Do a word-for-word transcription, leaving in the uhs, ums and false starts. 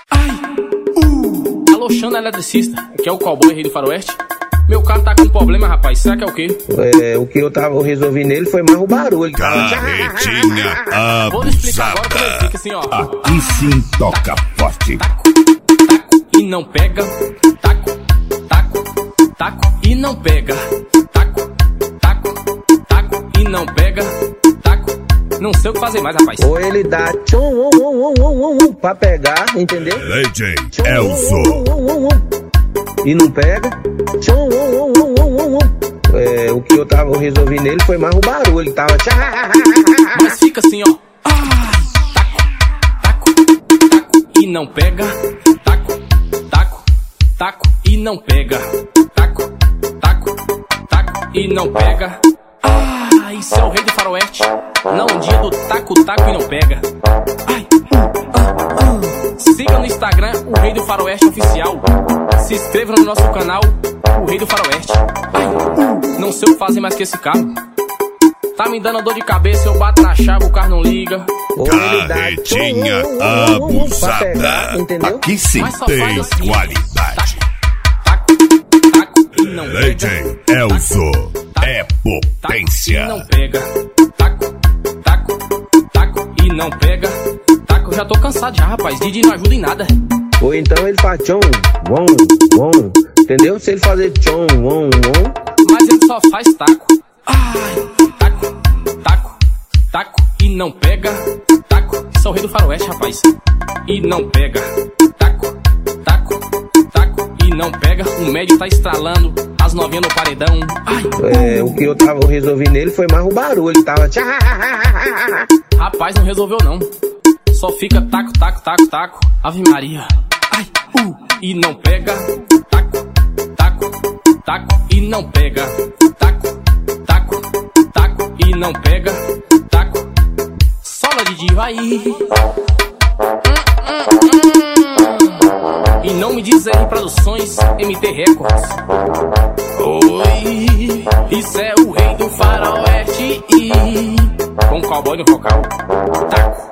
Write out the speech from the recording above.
Ai, uh. Alô, Xana eletricista, aqui é o cowboy rei do faroeste. Meu carro tá com problema, rapaz, será que é o quê? É, o que eu tava eu resolvi nele foi mais o barulho. Carretinha abusada. Vou lhe explicar agora como ele fica assim, ó. Aqui sim toca forte. Taco, taco e não pega. Taco, taco, taco e não pega. Taco, taco, taco e não pega. Taco, não sei o que fazer mais, rapaz. Ou ele dá tchum, um, um, um, um, um, pra pegar, entendeu? D J Elzo. E não pega. Tchum, um, um, um, um, um. É, o que eu tava eu resolvi nele foi mais o barulho. Ele tava. Mas fica assim, ó. Ah, taco, taco, taco e não pega. Taco, taco, taco e não pega. Taco, taco, taco e não pega. Ah, isso é o rei do faroeste. Não um dia do taco, taco e não pega. Ai, ah, ah. Siga no Instagram o Rei do Faroeste Oficial. Se inscreva no nosso canal, o Rei do Faroeste. Ai, uh, não sei o que fazer mais que esse carro. Tá me dando dor de cabeça, eu bato na chave, o carro não liga. Carretinha abusada. Entendeu? Aqui sim tem assim, qualidade. Taco, taco e não D pega. J Elzo é potência. Taco e não pega. Taco, taco, taco e não pega. Taco, já tô cansado já, rapaz. Didi não ajuda em nada. Ou então ele faz tchum, wom, wom. Entendeu? Se ele fazer tchum, wom, wom. Mas ele só faz taco. Ai, taco, taco, taco e não pega. Taco, isso é o rei do faroeste, rapaz. E não pega. Taco, taco, taco e não pega. O médio tá estralando, as novinhas no paredão. Ai, É, o que eu tava eu resolvi nele foi mais o barulho. Ele tava. rapaz, não resolveu não. Só fica taco, taco, taco, taco. Ave Maria. Ai, uh, e não pega. Taco, taco, taco e não pega. Taco, taco, taco e não pega. Taco, sola Didi, vai. Hum, hum, hum. E não me diz R Produções, M T Records. Oi, isso é o rei do faroeste. Com cowboy no vocal. Taco.